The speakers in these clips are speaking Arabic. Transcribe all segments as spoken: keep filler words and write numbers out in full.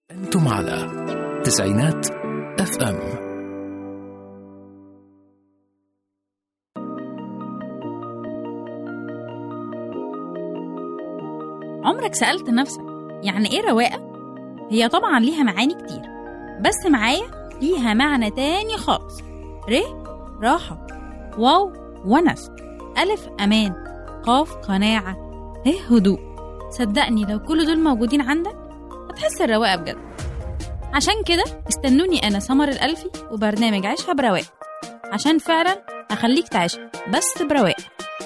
أنتم على تسعينات اف ام. عمرك سألت نفسك يعني ايه رواقة؟ هي طبعا ليها معاني كتير، بس معايا ليها معنى تاني خالص. ر راحة، واو ونس، ألف أمان، قاف قناعة، ه هدوء. صدقني لو كل دول موجودين عندك هتحس الرواقة بجد. عشان كده استنوني أنا سمر الألفي وبرنامج عيشها برواقة، عشان فعلا أخليك تعيش بس برواقة.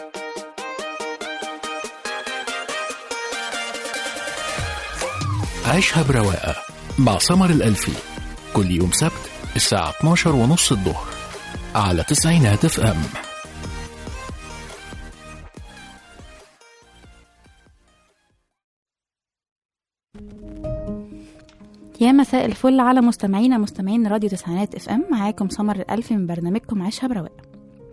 عيشها برواقة مع سمر الألفي كل يوم سبت الساعة اتناشر ونص الظهر على تسعينات اف ام. يا مساء الفل على مستمعينا مستمعين راديو تسعينات اف ام. معاكم سمر الألفي من برنامجكم عيشها برواقة.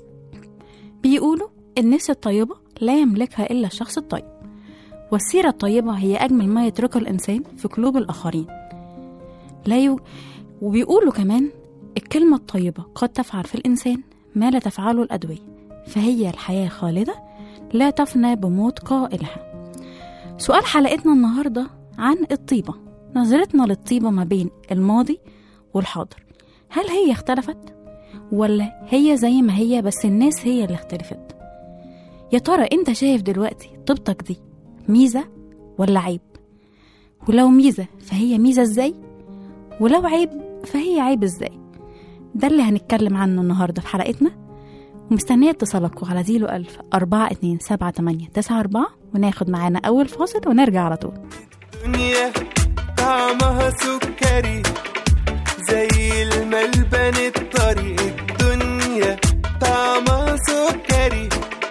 بيقولوا النفس الطيبة لا يملكها إلا الشخص الطيب، والسيرة الطيبة هي أجمل ما يتركه الإنسان في قلوب الآخرين. لا يو... وبيقولوا كمان الكلمة الطيبة قد تفعل في الإنسان ما لا تفعله الأدوية، فهي الحياة خالدة لا تفنى بموت قائلها. سؤال حلقتنا النهاردة عن الطيبة. نظرتنا للطيبة ما بين الماضي والحاضر، هل هي اختلفت ولا هي زي ما هي بس الناس هي اللي اختلفت؟ يا ترى انت شايف دلوقتي طيبتك دي ميزة ولا عيب؟ ولو ميزة فهي ميزة ازاي؟ ولو عيب فهي عيب ازاي؟ ده اللي هنتكلم عنه النهاردة في حلقتنا، ومستنية اتصالكم على زيرو ألف أربعة اتنين سبعة تمانية تسعة أربعة، وناخد معانا أول فاصل ونرجع على طول. الدنيا طعمها سكري زي الملبن الطري، الدنيا طعمها سكري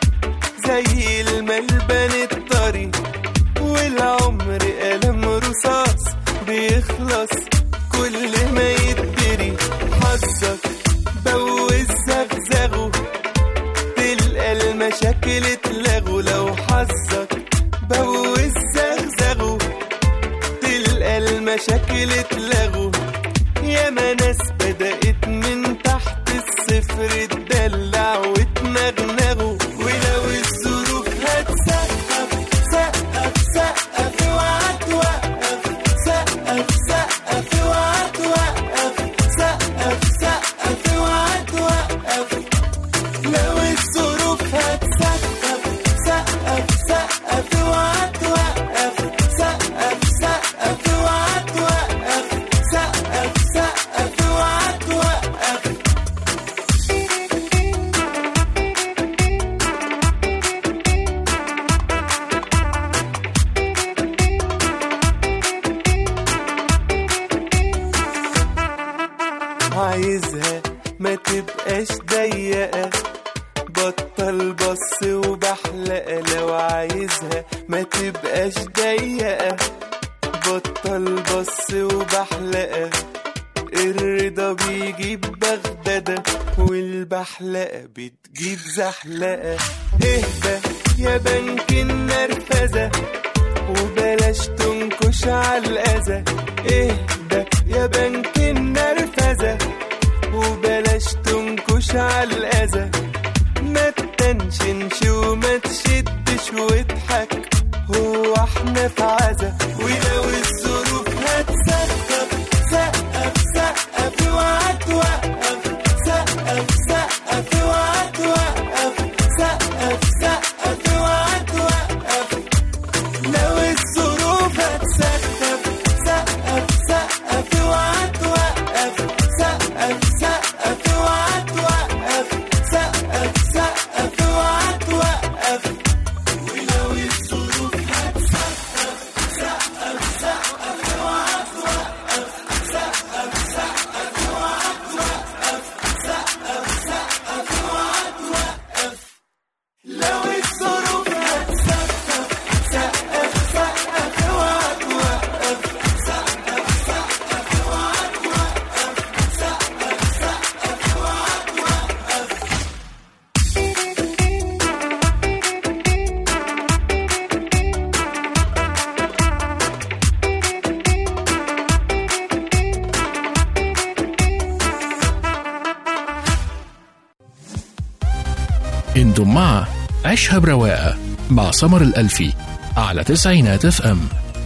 زي الملبن الطري، والعمر قلم رصاص بيخلص كل ما يتدري. حظك بوز زغزغه تلقى المشاكل اتلغوا، لو حظك بوز زغزغه تلقى المشاكل اتلغوا. ياما ناس بدأت من تحت الصفر تدلع وتنغنغوا، ولو الظروف هتسقف سقف سقف اوعى توقف، سقف سقف اوعى توقف، سقف سقف اوعى توقف. لو الظروف هتسقف سقف سقف اوعى توقف، سقف سقف اوعى توقف، سقف سقف اوعى توقف. عايزها ما تبقاش ضيقة، بطل بص وبحلقة. لو عايزها ما تبقاش ضيقة، بطل بص وبحلقة. الرضا بيجيب بغدادة والبحلقة بتجيب زحلقة. اهدى يا بنك النرفزة وبلاش تنكش عالأذى، اهدى يا بنك النرفزة وبلاش تنكش عالأذى. ما تتنشنش وما تشدش واضحك، هو احنا في عزا. ولو الظروف هتسقف سقف سقف اوعى توقف، سقف سقف اوعى توقف، سقف سقف اوعى توقف. لو الظروف هتسقف سقف سقف اوعى توقف، سقف سقف اوعى توقف، سقف سقف اوعى توقف. ولو الظروف هتسقف انتم مع عيشها برواقة مع سمر الألفي على تسعينات اف ام.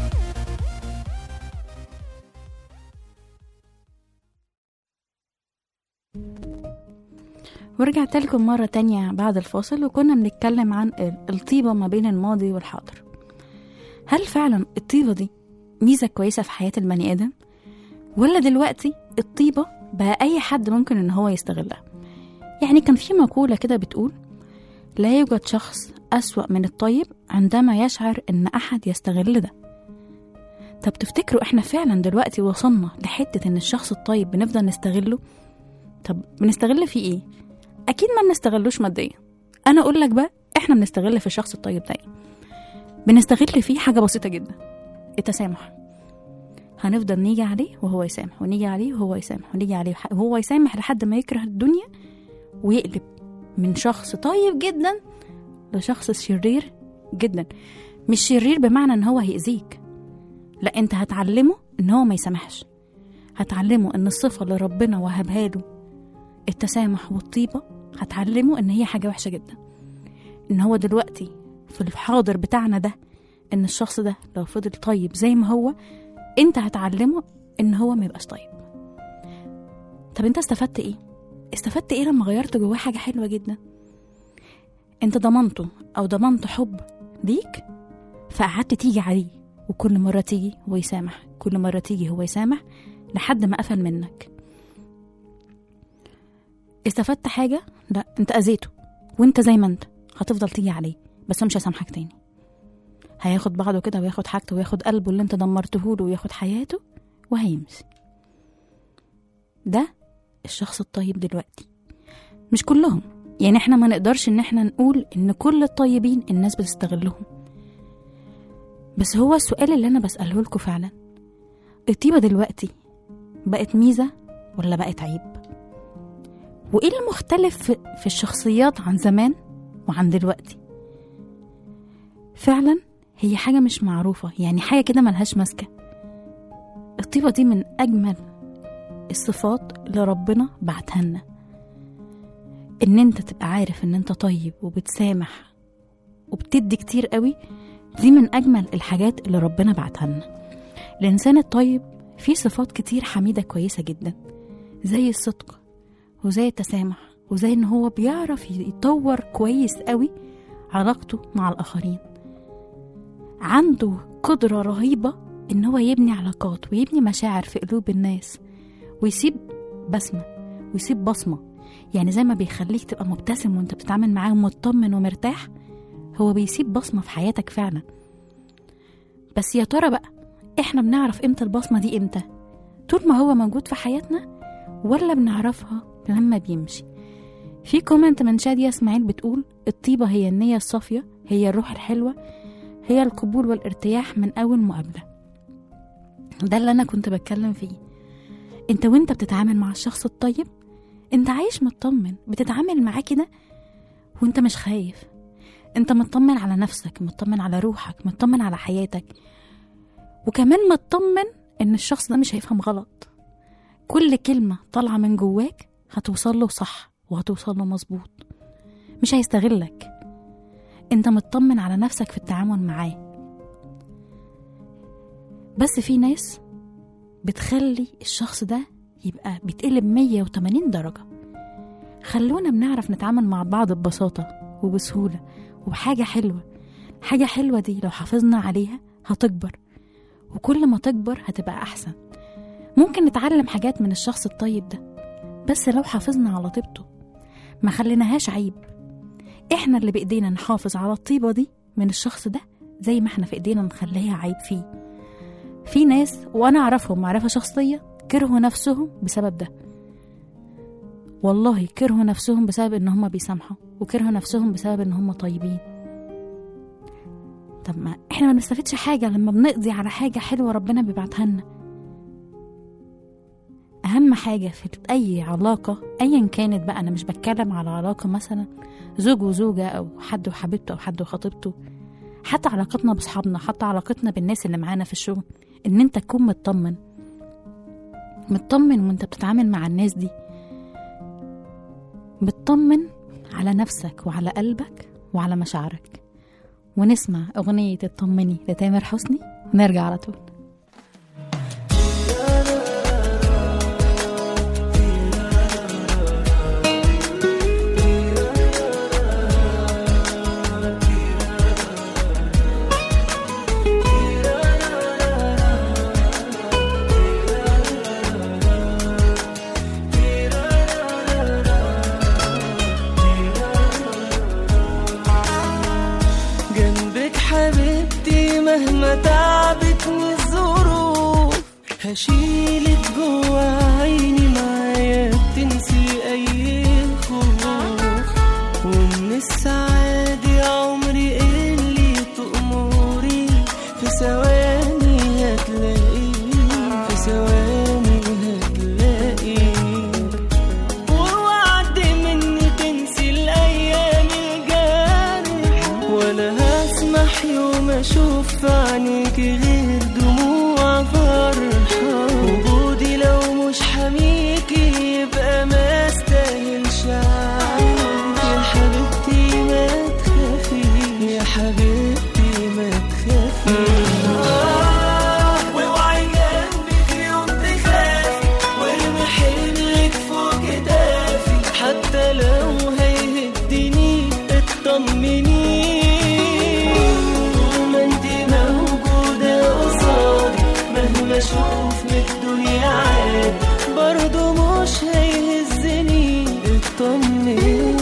ورجعت لكم مرة تانية بعد الفاصل، وكنا بنتكلم عن الطيبة ما بين الماضي والحاضر. هل فعلا الطيبة دي ميزة كويسة في حياة البني آدم، ولا دلوقتي الطيبة بقى أي حد ممكن إن هو يستغلها؟ يعني كان في مقولة كده بتقول: لا يوجد شخص أسوأ من الطيب عندما يشعر إن أحد يستغل ده. طب تفتكروا إحنا فعلا دلوقتي وصلنا لحتة إن الشخص الطيب بنفضل نستغله؟ طب بنستغل فيه إيه؟ أكيد ما بنستغلوش ماديا. أنا أقول لك بقى إحنا بنستغل في الشخص الطيب ده إيه؟ بنستغل فيه حاجة بسيطة جدا: التسامح. هنفضل نيجي عليه وهو يسامح، ونيجي عليه وهو يسامح، ونيجي عليه وهو يسامح لحد ما يكره الدنيا ويقلب من شخص طيب جدا لشخص شرير جدا. مش شرير بمعنى ان هو هيأذيك، لا، انت هتعلمه ان هو ما يسامحش، هتعلمه ان الصفة اللي ربنا وهبها له التسامح والطيبة هتعلمه ان هي حاجة وحشة جدا. ان هو دلوقتي في الحاضر بتاعنا ده ان الشخص ده لو فضل طيب زي ما هو، انت هتعلمه ان هو ما يبقاش طيب. طب انت استفدت ايه؟ استفدت ايه لما غيرت جواه حاجة حلوة جدا؟ انت ضمنته او ضمنت حب ليك، فقعدت تيجي عليه، وكل مرة تيجي هو يسامح، كل مرة تيجي هو يسامح لحد ما قفل منك. استفدت حاجة؟ لا، انت اذيته، وانت زي ما انت هتفضل تيجي عليه، بس مش هسامحك تاني. هياخد بعضه كده وياخد حاجته وياخد قلبه اللي انت دمرته له وياخد حياته وهيمشي. ده الشخص الطيب دلوقتي. مش كلهم، يعني احنا ما نقدرش ان احنا نقول ان كل الطيبين الناس بتستغلهم، بس هو السؤال اللي انا بسأله لكم فعلا: الطيبة دلوقتي بقت ميزة ولا بقت عيب؟ وايه المختلف في الشخصيات عن زمان وعن دلوقتي؟ فعلا هي حاجة مش معروفة، يعني حاجة كده ملهاش ماسكة. الطيبة دي من أجمل الصفات اللي ربنا بعتها لنا. ان انت تبقى عارف ان انت طيب وبتسامح وبتدي كتير قوي، دي من أجمل الحاجات اللي ربنا بعتها لنا. الإنسان الطيب فيه صفات كتير حميدة كويسة جدا، زي الصدق وزي التسامح وزي ان هو بيعرف يطور كويس قوي علاقته مع الآخرين. عنده قدرة رهيبة ان هو يبني علاقات ويبني مشاعر في قلوب الناس، ويسيب بسمة ويسيب بصمة. يعني زي ما بيخليك تبقى مبتسم وانت بتتعامل معاه ومطمن ومرتاح، هو بيسيب بصمة في حياتك فعلا. بس يا ترى بقى احنا بنعرف امتى البصمة دي امتى؟ طول ما هو موجود في حياتنا، ولا بنعرفها لما بيمشي؟ في كومنت من شادية اسماعيل بتقول: الطيبة هي النية الصافية، هي الروح الحلوة، هي القبول والارتياح من أول مقابلة. ده اللي أنا كنت بتكلم فيه. انت وانت بتتعامل مع الشخص الطيب انت عايش مطمن، بتتعامل معاه كده وانت مش خايف، انت مطمن على نفسك، مطمن على روحك، مطمن على حياتك، وكمان مطمن ان الشخص ده مش هيفهم غلط. كل كلمة طالعة من جواك هتوصل له صح وهتوصل له مظبوط، مش هيستغلك. انت مطمن على نفسك في التعامل معاه. بس في ناس بتخلي الشخص ده يبقى بيتقلب مية وتمانين درجة. خلونا بنعرف نتعامل مع بعض ببساطة وبسهولة وبحاجة حلوة. حاجة حلوة دي لو حافظنا عليها هتكبر، وكل ما تكبر هتبقى أحسن. ممكن نتعلم حاجات من الشخص الطيب ده، بس لو حافظنا على طيبته ما خليناهاش عيب. احنا اللي بإيدينا نحافظ على الطيبة دي من الشخص ده، زي ما احنا في إيدينا نخليها عيب فيه. في ناس وأنا أعرفهم معرفة شخصية كرهوا نفسهم بسبب ده. والله كرهوا نفسهم بسبب ان هم بيسامحوا، وكرهوا نفسهم بسبب ان هم طيبين. طب ما احنا ما بنستفدش حاجة لما بنقضي على حاجة حلوة ربنا بيبعتها لنا. اهم حاجة في اي علاقة ايا كانت بقى، انا مش بتكلم على علاقة مثلا زوج وزوجة او حد وحبيبته او حد وخطيبته، حتى علاقتنا بصحابنا، حتى علاقتنا بالناس اللي معانا في الشغل، ان انت تكون مطمن مطمن وانت بتتعامل مع الناس دي. مطمن على نفسك وعلى قلبك وعلى مشاعرك. ونسمع أغنية اطمني لتامر حسني ونرجع على طول. مهما تعبتني الظروف هشيلك جوا عيني معايا بتنسي اي خوف. ومن السعادة عمري اللي تأمري في ثواني هتلاقي، في ثواني هتلاقي. ووعد مني تنسي الايام الجارح، ولا هسمح يوم اشوف في عينيكي غير دموع فرحة. وجودي لو مش حميكي يبقى ما استاهلش عينك. يا حبيبتي ما تخافي، يا حبيبتي ما تخافي. آه واوعي جنبك يوم تخافي، وارمي حملك فوق كتافي. حتى لو هيهدني اطمني، اشوف من الدنيا عادي برضو مش هيهزني اطمني.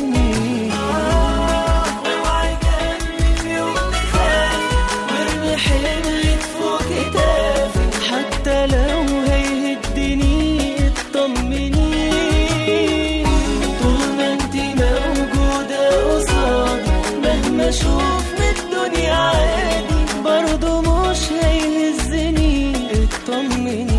اوعي جنبك يوم تخافي، وارمي حملك فوق كتافي. حتى لو هيهدني اطمني. طول ما انتي موجودة قصادي مهما اشوف من الدنيا عادي برضو مش هيهزني طمني.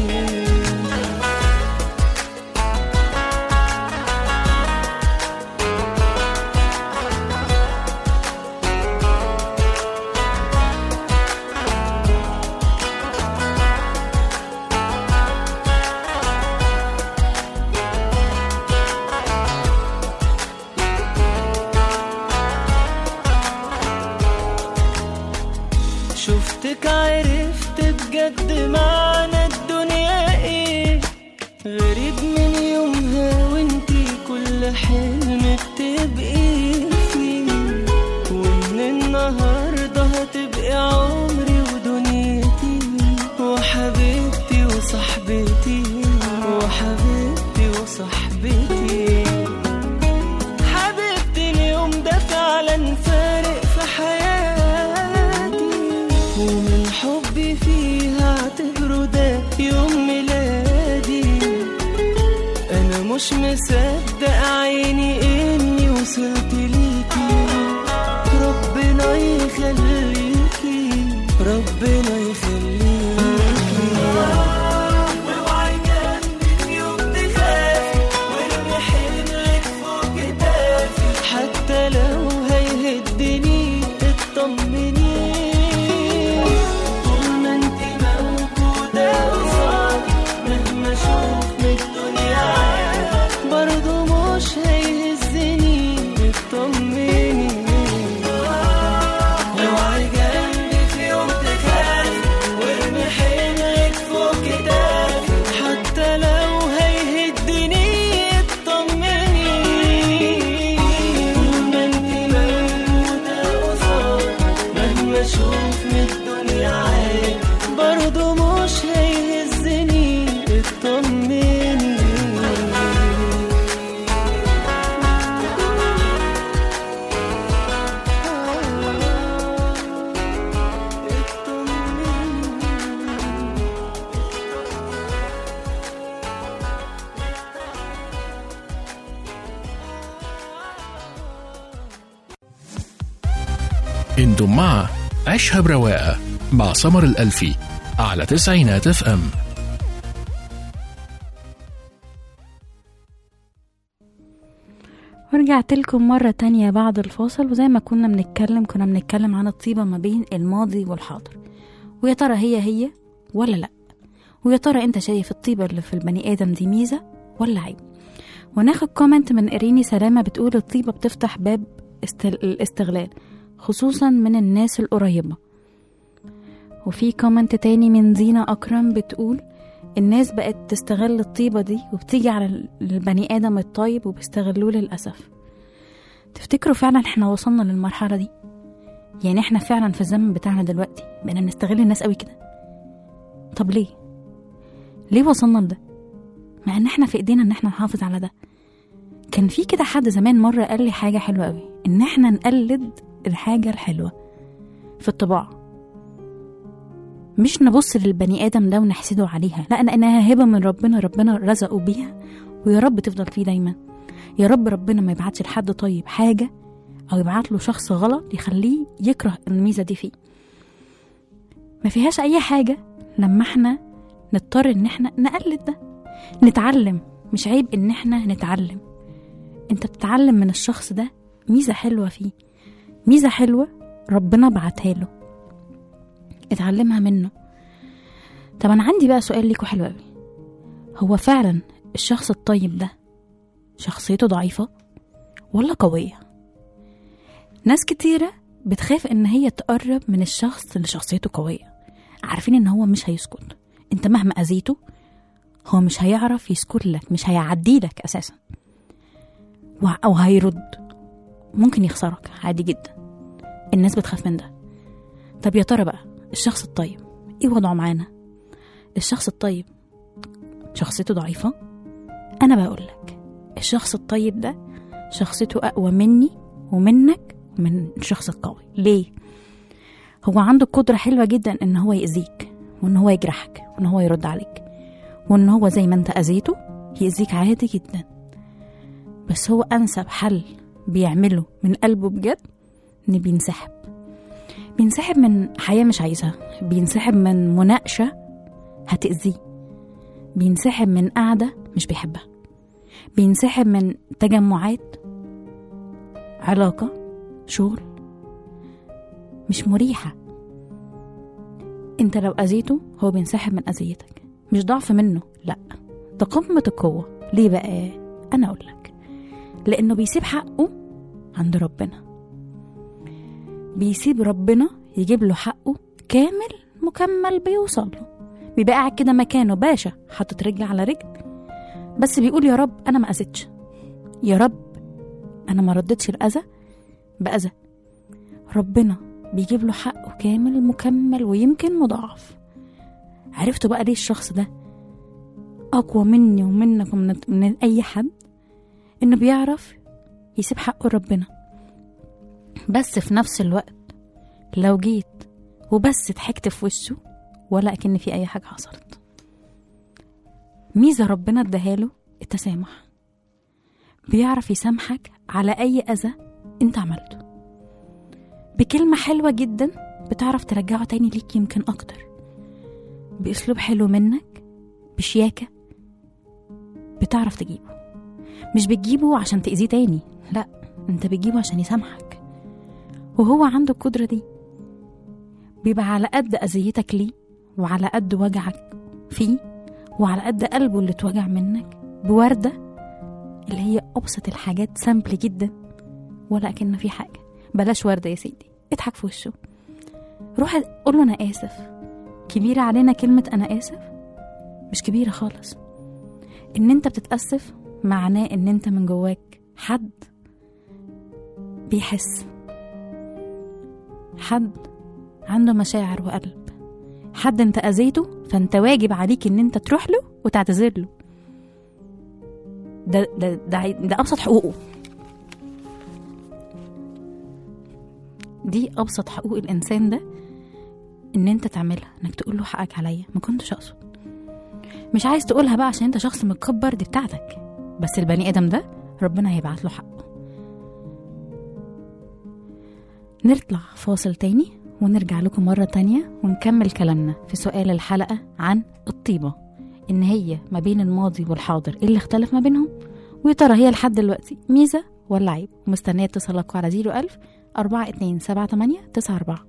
شفتك عرفت بجد معنى الدنيا ايه. غريب من يومها وانتي كل حلم بتبقي فيه. ومن النهاردة هتبقي عمري ودنيتي، وحبيبتي وصاحبتي، وحبيبتي وصاحبتي. حبيبتي اليوم ده فعلا فارق في حياتي، ومن حبي فيها اعتبره ده يوم ميلادي. انا مش مصدق عيني اني وصلت ليكي. ربنا يخليكي، ربنا يخليكي. واوعي جنبك يوم تخافي، وارمي حملك فوق كتافي. حتى لو هيهدني اطمني. برضو مش هيهزني اطمني. اوعي جنبك يوم تخافي، وارمي حملك فوق كتافي. حتى لو هيهدني اطمني. طول ما انتي موجودة قصادي مهما اشوف من الدنيا عادي برضو مش هيهزني اطمني. انتم مع عيشها برواقة مع سمر الألفي على تسعينات اف ام. ورجعت لكم مرة تانية بعد الفاصل. وزي ما كنا بنتكلم كنا بنتكلم عن الطيبة ما بين الماضي والحاضر، ويا ترى هي هي ولا لأ. ويا ترى انت شايف الطيبة اللي في البني آدم دي ميزة ولا عيب. وناخد كومنت من إريني سلامة بتقول الطيبة بتفتح باب استل... الاستغلال خصوصا من الناس القريبة. وفي كومنت تاني من زينة أكرم بتقول الناس بقت تستغل الطيبة دي وبتيجي على البني آدم الطيب وبيستغلوه للأسف. تفتكروا فعلا احنا وصلنا للمرحلة دي؟ يعني احنا فعلا في الزمن بتاعنا دلوقتي بقينا نستغل الناس قوي كده؟ طب ليه؟ ليه وصلنا لده؟ مع ان احنا في ايدينا ان احنا نحافظ على ده. كان في كده حد زمان مرة قال لي حاجة حلوة قوي، ان احنا نقلد الحاجة الحلوة في الطباع، مش نبص للبني آدم ده ونحسده عليها، لا، لأنها هبة من ربنا، ربنا رزقه بيها ويا رب تفضل فيه دايما. يا رب ربنا ما يبعتش لحد طيب حاجة أو يبعت له شخص غلط يخليه يكره الميزة دي فيه. ما فيهاش أي حاجة لما احنا نضطر ان احنا نقلد ده. نتعلم، مش عيب ان احنا نتعلم. انت بتتعلم من الشخص ده ميزة حلوة فيه، ميزة حلوة ربنا بعتها له، اتعلمها منه. طب انا عندي بقى سؤال ليكوا حلو قوي، هو فعلا الشخص الطيب ده شخصيته ضعيفة ولا قوية؟ ناس كتيرة بتخاف ان هي تقرب من الشخص اللي شخصيته قوية، عارفين ان هو مش هيسكت. انت مهما اذيته هو مش هيعرف يسكت لك، مش هيعدي لك اساسا، او هيرد، ممكن يخسرك عادي جدا. الناس بتخاف من ده. طب يا ترى بقى الشخص الطيب ايه وضعه معانا؟ الشخص الطيب شخصيته ضعيفة؟ انا بقول لك الشخص الطيب ده شخصيته اقوى مني ومنك ومن الشخص القوي. ليه؟ هو عنده قدرة حلوة جدا ان هو يأذيك وان هو يجرحك وان هو يرد عليك، وان هو زي ما انت أذيته يأذيك عادي جدا. بس هو انسب حل بيعمله من قلبه بجد ان بينسحب بينسحب من حياة مش عايزها، بينسحب من مناقشة هتأذيه، بينسحب من قعدة مش بيحبها، بينسحب من تجمعات، علاقة، شغل مش مريحة. انت لو أذيته هو بينسحب من أذيتك، مش ضعف منه، لا، ده قمة القوة. ليه بقى؟ أنا أقول لك، لأنه بيسيب حقه عند ربنا، بيسيب ربنا يجيب له حقه كامل مكمل بيوصل له. بيبقى قاعد كده مكانه باشا حاطط رجل على رجل، بس بيقول يا رب أنا ما أذيتش، يا رب أنا ما ردتش الأذى بأذى. ربنا بيجيب له حقه كامل مكمل ويمكن مضاعف. عرفتوا بقى ليه الشخص ده أقوى مني ومنك ومن من أي حد؟ إنه بيعرف يسيب حقه ربنا، بس في نفس الوقت لو جيت وبس ضحكت في وشه ولا أكن في أي حاجة حصلت. ميزة ربنا اداهاله التسامح، بيعرف يسامحك على أي أذى أنت عملته بكلمة حلوة جدا، بتعرف ترجعه تاني ليك يمكن أكتر، بأسلوب حلو منك، بشياكة بتعرف تجيبه. مش بتجيبه عشان تأذيه تاني، لا، انت بتجيبه عشان يسامحك، وهو عنده القدرة دي. بيبقى على قد أذيتك ليه وعلى قد وجعك فيه وعلى قد قلبه اللي اتوجع منك بوردة اللي هي أبسط الحاجات، سامبل جدا ولا أكن في حاجة. بلاش وردة يا سيدي، اضحك في وشه، روح قول له أنا آسف. كبيرة علينا كلمة أنا آسف؟ مش كبيرة خالص. إن أنت بتتأسف معناه إن أنت من جواك حد بيحس، حد عنده مشاعر وقلب، حد أنت أذيته فأنت واجب عليك إن أنت تروح له وتعتذر له. ده, ده, ده, ده أبسط حقوقه، دي أبسط حقوق الإنسان ده، إن أنت تعملها، إنك تقول له حقك عليا، ما كنتش أقصد. مش عايز تقولها بقى عشان أنت شخص متكبر، دي بتاعتك، بس البني آدم ده ربنا هيبعت له حقه. نطلع فاصل تاني ونرجع لكم مرة تانية ونكمل كلامنا في سؤال الحلقة عن الطيبة، إن هي ما بين الماضي والحاضر إيه اللي اختلف ما بينهم، ويا ترى هي لحد دلوقتي ميزة ولا عيب؟ ومستنية اتصالكم على زيرو ألف أربعة اتنين سبعة تمانية تسعة أربعة.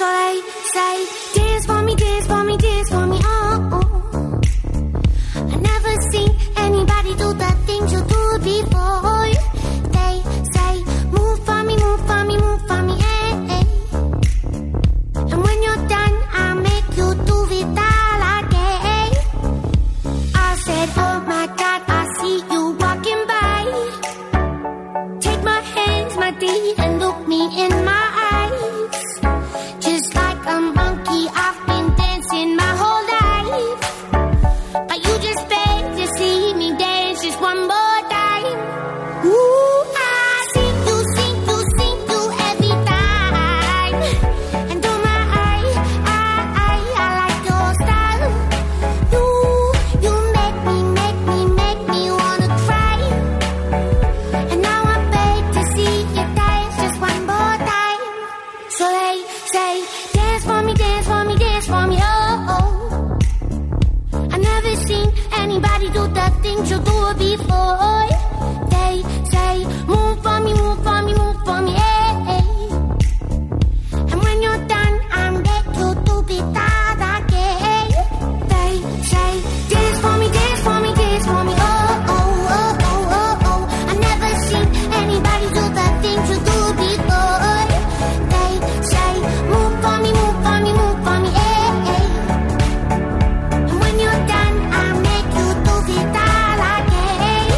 So they say, dance for me, dance for me, dance for me, oh, oh. I never seen anybody do the things you do before. They say, move for me, move for me, move for me, eh, eh. And when you're done, I'll make you do it all again. I said, oh my God, I see you walking by. Take my hands, my deed, and look me in my eyes. Just like a monkey, I've been dancing my whole life. But you just beg to see me dance just one more time. Ooh, I see you, see you, see you every time. And oh my, I, I, I, I like your style. You, you make me, make me, make me wanna cry. And now I beg to see you dance just one more time. So they say, dance for me, dance for me, dance for me, oh, oh. I never seen anybody do the things you do before. They say, move for me, move for me, move for me, eh, eh. And when you're done, I'm back to do it all again. They say, dance for me, dance for me, dance for me, oh, oh, oh, oh, oh, oh. I never seen anybody do the things you do before. They say, move for me, move for me, move for me, eh, eh. And when you're done, I'll make you do it all again.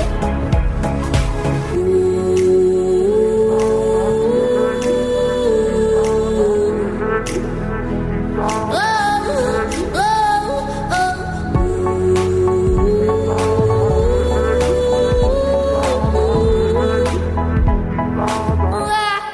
Oh, oh, oh.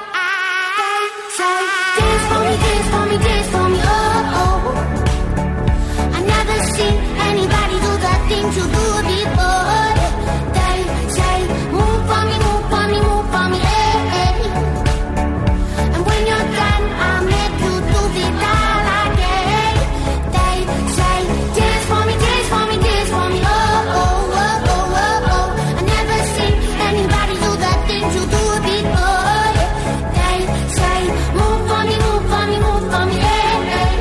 Say, dance for me, dance for me, dance for me, oh, oh. I never seen anybody do the things you do before. They say, move for me, move for me, move for me, eh, eh. And when you're done, I'll make you do it all again. They say, dance for me, dance for me, dance for me, oh, oh, oh, oh, oh, oh. I never seen anybody do the things you do before. They say, move for me, move for me, move for me, eh, eh.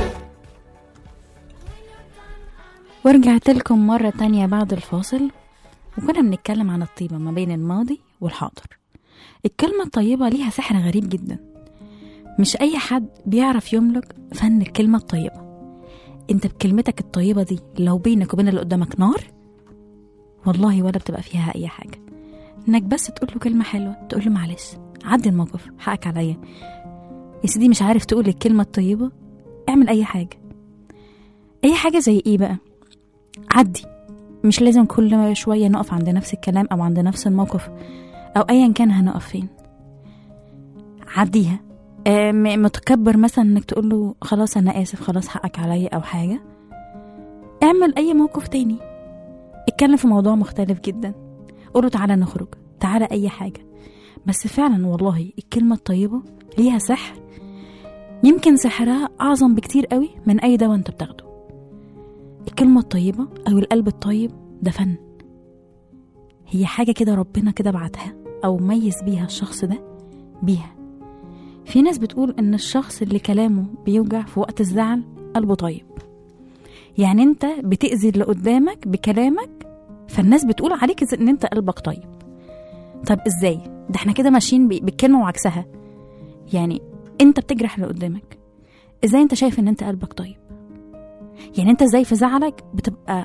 ورجعت لكم مرة تانية بعد الفاصل، وكنا بنتكلم عن الطيبة ما بين الماضي والحاضر. الكلمة الطيبة ليها سحر غريب جدا، مش أي حد بيعرف يملك فن الكلمة الطيبة. انت بكلمتك الطيبة دي لو بينك وبين اللي قدامك نار، والله ولا بتبقى فيها أي حاجة. انك بس تقول له كلمة حلوة، تقول له معلش عدي الموقف، حقك عليا يا سيدي، مش عارف تقول الكلمة الطيبة، اعمل أي حاجة. أي حاجة زي ايه بقى؟ عدي، مش لازم كل شوية نقف عند نفس الكلام أو عند نفس الموقف أو أيا كان هنقف فين. عديها. آه متكبر مثلا انك تقول له خلاص أنا آسف، خلاص حقك عليا أو حاجة. اعمل أي موقف تاني، اتكلم في موضوع مختلف جدا، قوله تعالى نخرج، تعالى أي حاجة. بس فعلا والله الكلمة الطيبة ليها سحر، يمكن سحرها أعظم بكتير قوي من أي دواء انت بتاخده. الكلمة الطيبة أو القلب الطيب ده فن، هي حاجة كده ربنا كده بعتها أو ميز بيها الشخص ده بيها. في ناس بتقول إن الشخص اللي كلامه بيوجع في وقت الزعل قلبه طيب، يعني انت بتأذي اللي قدامك بكلامك، فالناس بتقول عليك إن انت قلبك طيب. طب ازاي؟ ده احنا كده ماشيين بالكلمة وعكسها. يعني انت بتجرح اللي قدامك، ازاي انت شايف ان انت قلبك طيب؟ يعني انت ازاي في زعلك بتبقى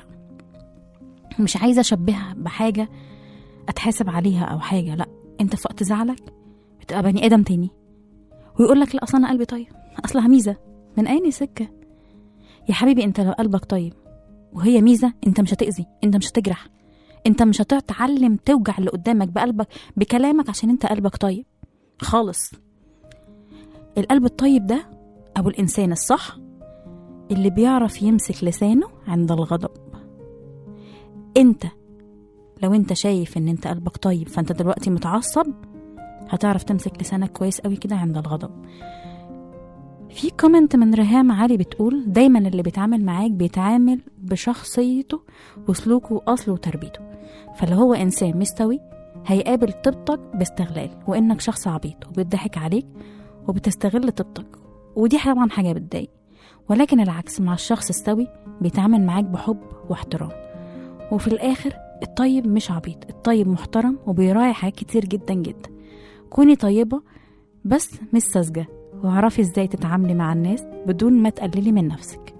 مش عايزة اشبهها بحاجة اتحاسب عليها او حاجة، لا انت في وقت زعلك بتبقى بني ادم تاني، ويقولك لا اصلا انا قلبي طيب، اصلها ميزة. من اين سكة يا حبيبي؟ انت لو قلبك طيب وهي ميزة، انت مش هتأذي، انت مش هتجرح، انت مش هتتعلم توجع اللي قدامك بقلبك بكلامك عشان انت قلبك طيب خالص. القلب الطيب ده او الانسان الصح اللي بيعرف يمسك لسانه عند الغضب. انت لو انت شايف ان انت قلبك طيب فانت دلوقتي متعصب، هتعرف تمسك لسانك كويس قوي كده عند الغضب. في كومنت من ريهام علي بتقول دايما اللي بيتعامل معاك بيتعامل بشخصيته وسلوكه واصله وتربيته، فلو هو انسان مستوي هيقابل طيبتك باستغلال، وانك شخص عبيط وبيضحك عليك وبتستغل طيبتك ودي طبعا حاجة بتضايق، ولكن العكس مع الشخص السوي بيتعامل معاك بحب واحترام. وفي الآخر الطيب مش عبيط، الطيب محترم وبيراعي حاجات كتير جدا جدا. كوني طيبة بس مش ساذجة، واعرفي ازاي تتعاملي مع الناس بدون ما تقللي من نفسك.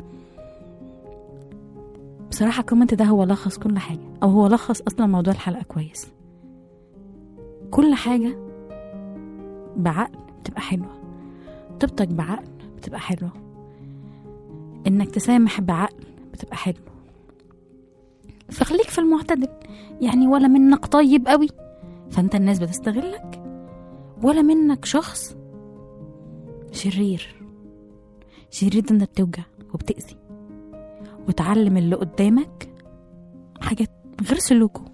بصراحة الكومنت ده هو لخص كل حاجة، او هو لخص اصلا موضوع الحلقة كويس. كل حاجة بعقل بتبقى حلوة، طيبتك بعقل بتبقى حلوة، انك تسامح بعقل بتبقى حلوة. فخليك في المعتدل، يعني ولا منك طيب قوي فانت الناس بتستغلك، ولا منك شخص شرير. شرير ده انت بتوجع وبتأذي وتعلم اللي قدامك حاجات غير سلوكه.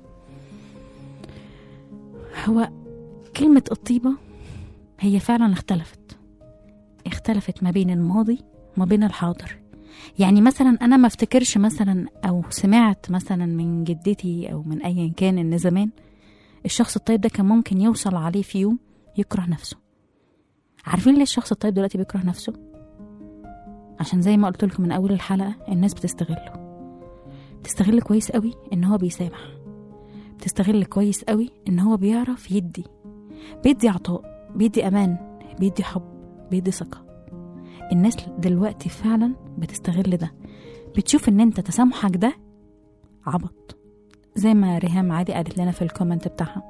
هو كلمة الطيبة هي فعلا اختلفت اختلفت ما بين الماضي وما بين الحاضر. يعني مثلا انا ما افتكرش مثلا او سمعت مثلا من جدتي او من ايا كان ان زمان الشخص الطيب ده كان ممكن يوصل عليه في يوم يكره نفسه. عارفين ليه الشخص الطيب دلوقتي بيكره نفسه؟ عشان زي ما قلت لكم من اول الحلقة الناس بتستغله، بتستغل كويس قوي ان هو بيسامح، بتستغل كويس قوي ان هو بيعرف يدي، بيدي عطاء، بيدي امان، بيدي حب، بيدي ثقة. الناس دلوقتي فعلا بتستغل ده، بتشوف ان انت تسامحك ده عبط، زي ما ريهام عادي قالت لنا في الكومنت بتاعها.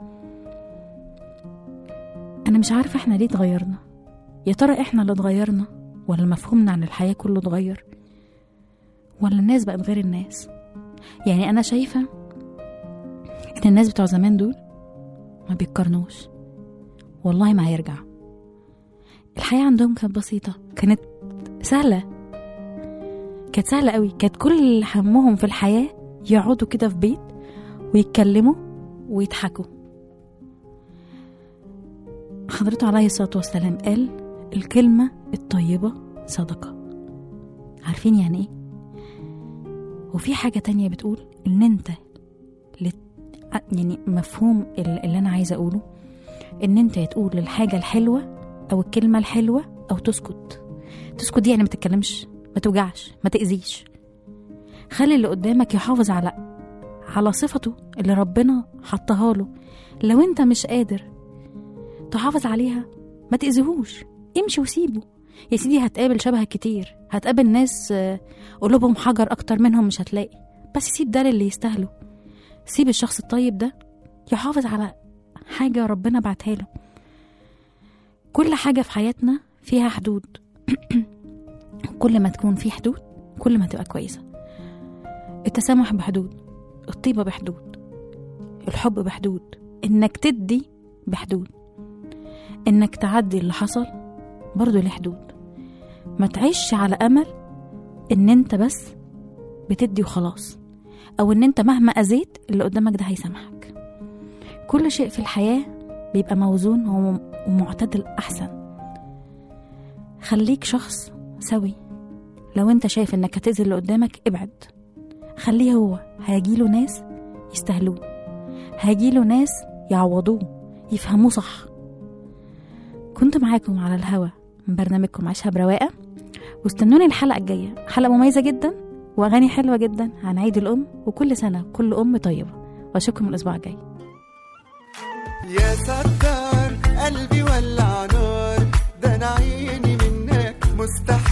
انا مش عارفة احنا ليه اتغيرنا، يا ترى احنا اللي اتغيرنا ولا مفهومنا عن الحياة كله اتغير، ولا الناس بقت غير الناس؟ يعني انا شايفة ان الناس بتوع زمان دول ما بيتقارنوش، والله ما هيرجع. الحياة عندهم كانت بسيطة، كانت سهلة، كانت سهلة قوي. كانت كل همهم في الحياة يقعدوا كده في بيت ويتكلموا ويضحكوا. حضرته عليه الصلاة والسلام قال الكلمة الطيبة صدقة. عارفين يعني ايه؟ وفي حاجة تانية بتقول ان انت لت... يعني مفهوم اللي انا عايزة اقوله ان انت تقول الحاجة الحلوة او الكلمة الحلوة او تسكت. تسكت دي يعني ما تتكلمش، ما توجعش، ما تأذيش. خلي اللي قدامك يحافظ على على صفته اللي ربنا حطها له. لو انت مش قادر تحافظ عليها ما تأذيهوش، امشي وسيبه. يا سيدي هتقابل شبه كتير، هتقابل ناس قلوبهم حجر اكتر منهم مش هتلاقي، بس سيب ده للي يستاهله. سيب الشخص الطيب ده يحافظ على حاجة ربنا بعتها له. كل حاجة في حياتنا فيها حدود كل ما تكون في حدود كل ما تبقى كويسة. التسامح بحدود، الطيبة بحدود، الحب بحدود، انك تدي بحدود، انك تعدي اللي حصل برضو له حدود. ما تعيش على امل ان انت بس بتدي وخلاص، او ان انت مهما اذيت اللي قدامك ده هيسامحك. كل شيء في الحياة بيبقى موزون ومعتدل احسن. خليك شخص سوي. لو انت شايف انك هتأذي اللي قدامك ابعد، خليه هو. هيجيله ناس يستاهلوه، هيجيله ناس يعوضوه، يفهموه صح. كنت معاكم على الهوا من برنامجكم عيشها برواقة، واستنوني الحلقة الجاية، حلقة مميزة جدا وأغاني حلوة جدا عن عيد الأم، وكل سنة كل أم طيبة. وأشوفكم الأسبوع الجاي. يا ستار قلبي ولع نار، ده أنا عيني منك مستحيل